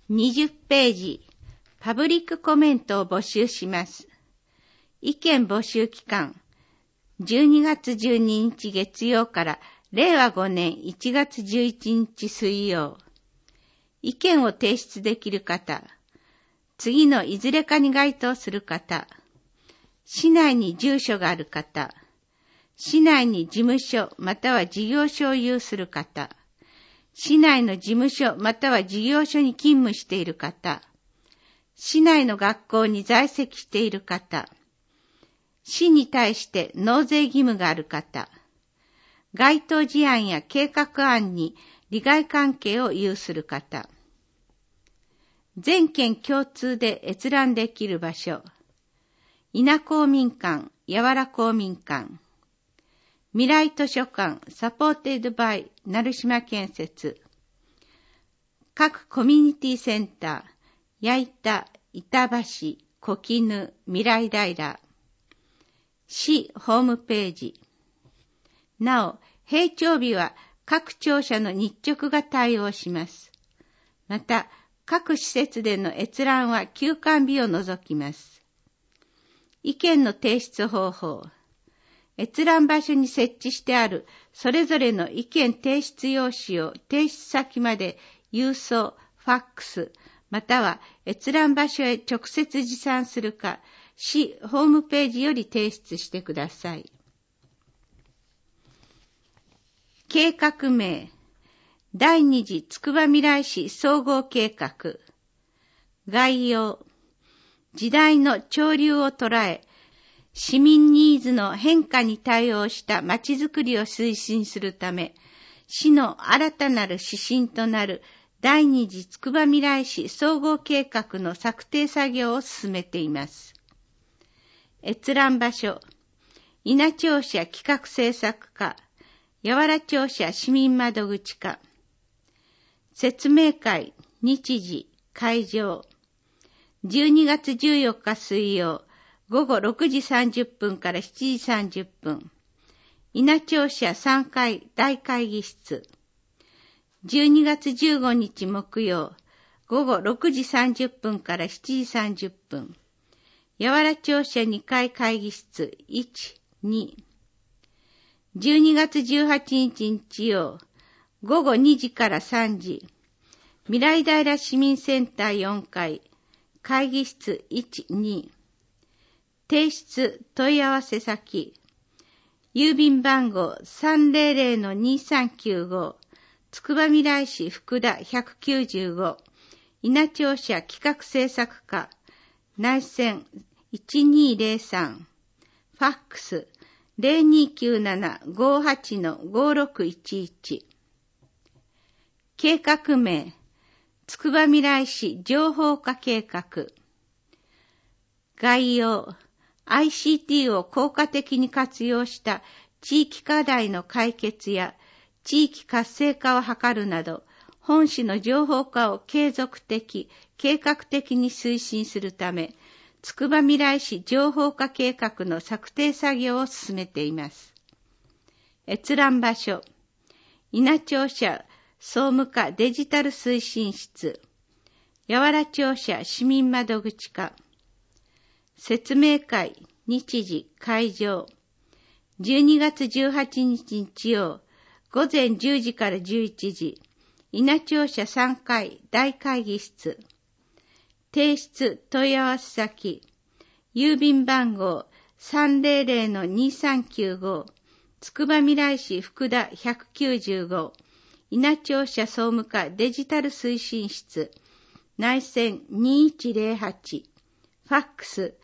20ページ、パブリックコメントを募集します。意見募集期間、12月12日月曜から令和5年1月11日水曜。意見を提出できる方、次のいずれかに該当する方、市内に住所がある方、市内に事務所または事業所を有する方、市内の事務所または事業所に勤務している方、市内の学校に在籍している方、市に対して納税義務がある方、該当事案や計画案に利害関係を有する方、全県共通で閲覧できる場所、稲公民館、やわら公民館、未来図書館、サポーテッドバイ、成島建設、各コミュニティセンター、矢板、板橋、小絹、未来平、市ホームページ。なお、閉庁日は各庁舎の日直が対応します。また、各施設での閲覧は休館日を除きます。意見の提出方法。閲覧場所に設置してあるそれぞれの意見提出用紙を提出先まで郵送、ファックス、または閲覧場所へ直接持参するか、市ホームページより提出してください。計画名、第二次つくばみらい市総合計画。概要、時代の潮流を捉え、市民ニーズの変化に対応したまちづくりを推進するため、市の新たなる指針となる第二次つくばみらい市総合計画の策定作業を進めています。閲覧場所、稲庁舎企画制作課、やわら庁舎市民窓口課。説明会、日時、会場。12月14日水曜、午後6時30分から7時30分。稲庁舎3階大会議室。12月15日木曜、午後6時30分から7時30分。やわら庁舎2階会議室1、2。12月18日日曜、午後2時から3時。未来平市民センター4階、会議室1、2。提出問い合わせ先、郵便番号 300-2395、つくばみらい市福田195、稲庁舎企画制作課、内線1203、ファックス0297-58-5611。計画名、つくばみらい市情報化計画。概要、ICT を効果的に活用した地域課題の解決や地域活性化を図るなど、本市の情報化を継続的、計画的に推進するため、つくばみらい市情報化計画の策定作業を進めています。閲覧場所、稲庁舎総務課デジタル推進室、やわら庁舎市民窓口課。説明会、日時、会場。12月18日日曜、午前10時から11時。稲庁舎3階大会議室。提出問い合わせ先。郵便番号 300-2395。つくばみらい市福田195。稲庁舎総務課デジタル推進室。内線2108。ファックス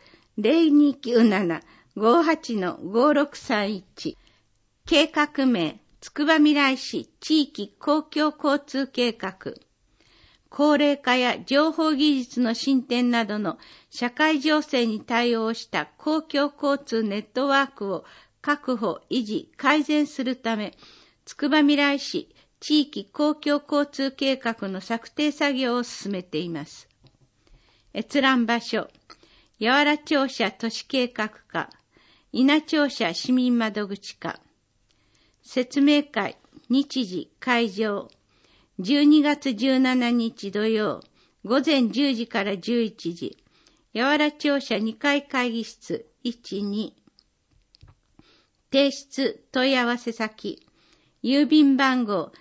0297-58-5631。計画名、つくばみらい市地域公共交通計画。高齢化や情報技術の進展などの社会情勢に対応した公共交通ネットワークを確保、維持、改善するため、つくばみらい市地域公共交通計画の策定作業を進めています。閲覧場所、やわら庁舎都市計画課、稲庁舎市民窓口課。説明会、日時、会場。12月17日土曜、 午前10時から11時。八原庁舎2階会議室1、2。提出問い合わせ先。郵便番号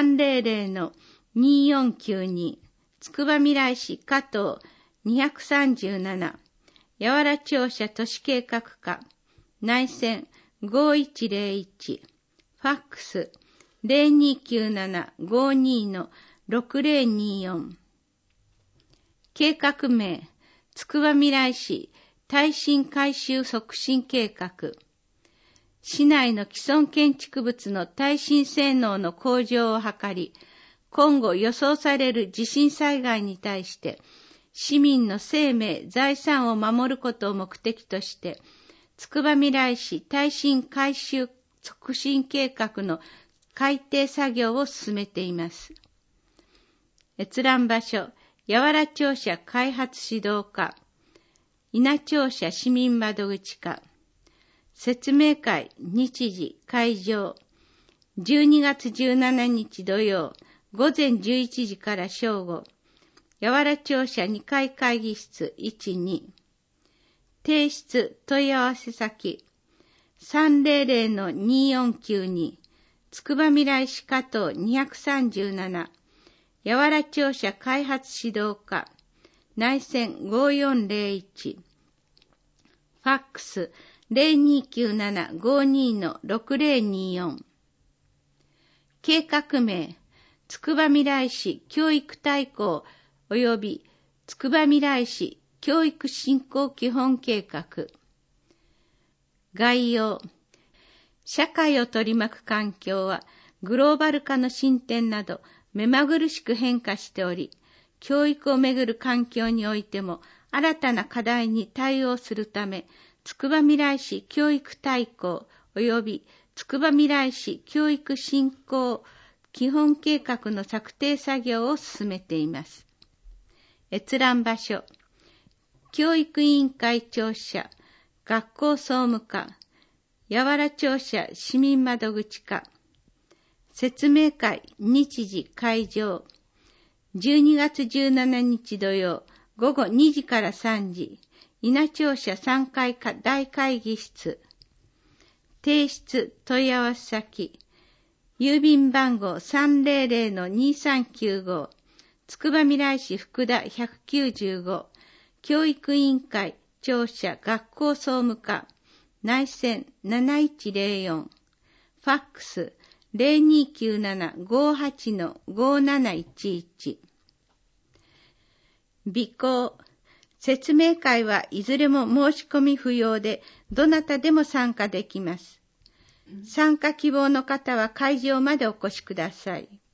300-2492。つくばみらい市加藤237。八原庁舎都市計画課。内線5101。ファックス 0297-52-6024。計画名、つくばみらい市耐震改修促進計画。市内の既存建築物の耐震性能の向上を図り、今後予想される地震災害に対して、市民の生命、財産を守ることを目的として、つくばみらい市耐震改修促進計画の改定作業を進めています。閲覧場所、八原庁舎開発指導課、稲庁舎市民窓口課、説明会日時会場、12月17日土曜、午前11時から正午、八原庁舎2階会議室1、2。提出問い合わせ先 300-2492 つくばみらい市加藤237八原庁舎開発指導課内線5401ファックス 0297-52-6024 計画名つくばみらい市教育大綱及びつくばみらい市教育振興基本計画。概要。社会を取り巻く環境はグローバル化の進展など目まぐるしく変化しており、教育をめぐる環境においても新たな課題に対応するため、つくばみらい市教育大綱及びつくばみらい市教育振興基本計画の策定作業を進めています。閲覧場所。教育委員会庁舎、学校総務課、八原庁舎市民窓口課、説明会日時会場、12月17日土曜、午後2時から3時、稲庁舎3階大会議室、提出問い合わせ先、郵便番号 300-2395、つくばみらい市福田195、教育委員会庁舎学校総務課内線7104ファックス 0297-58-5711 備考説明会はいずれも申し込み不要でどなたでも参加できます。参加希望の方は会場までお越しください。